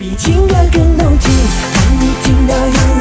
比情歌更浓情，当你听到有